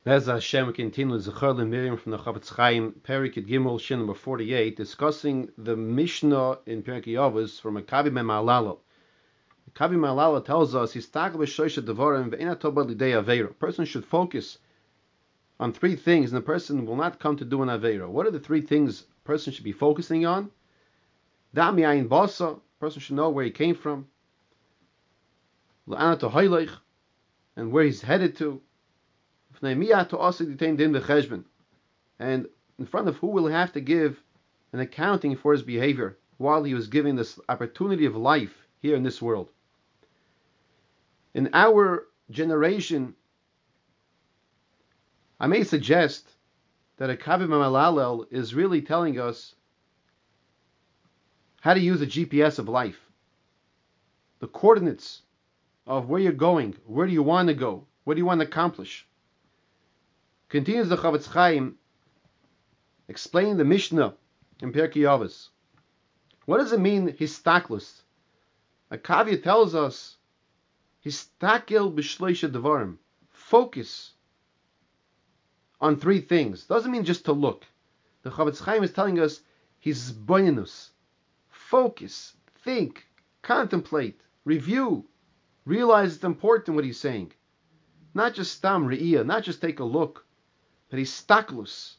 Bez Hashem, we continue Zechar Miriam from the Chafetz Chaim, Perik Yud Gimel, Shin number 48, discussing the Mishnah in Perik Yavos from Makabi Me'Malala. Makabi Me'Malala tells us, "Histak b'shoisha devarim ve'ena tobad lidei aveira." A person should focus on three things, and the person will not come to do an aveira. What are the three things a person should be focusing on? Dam yayin basa. A person should know where he came from. La'ana tohaylech, and where he's headed to. And in front of who will have to give an accounting for his behavior while he was given this opportunity of life here in this world. In our generation, I may suggest that a Kavi Malalel is really telling us how to use the GPS of life, the coordinates of where you're going, where do you want to go, what do you want to accomplish. Continues the Chafetz Chaim explaining the Mishnah in Pirkei Avos. What does it mean, histaklus? A Kavya tells us, histakel b'shleisha devarim. Focus on three things. Doesn't mean just to look. The Chafetz Chaim is telling us, hisboinus. Focus, think, contemplate, review, realize it's important what he's saying. Not just stam re'iyah, not just take a look, but histaklus.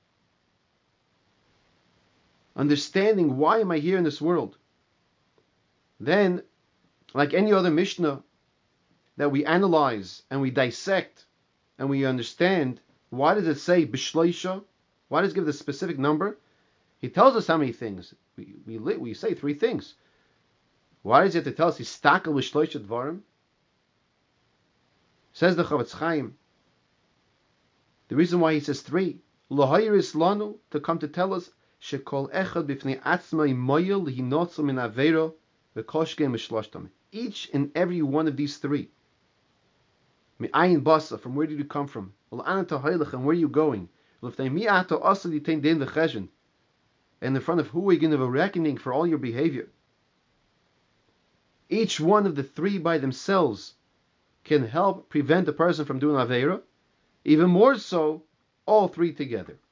Understanding, why am I here in this world? Then, like any other Mishnah that we analyze and we dissect and we understand, why does it say b'shleisha? Why does it give the specific number? He tells us how many things. We say three things. Why does he have to tell us histakel b'shleisha dvarim? Says the Chafetz Chaim, the reason why he says three, l'hayris lanu, to come to tell us, shekol echad b'fnei atzmai moyel lihinotza min avera v'koshke mishloshtam. Each and every one of these three. Me'ayin basa, from where did you come from? L'ana tahaylech, and where are you going? L'fnei mi'ato asa litain dein v'cheshen, and in front of who are you going to have a reckoning for all your behavior? Each one of the three by themselves can help prevent a person from doing Aveira, even more so, all three together.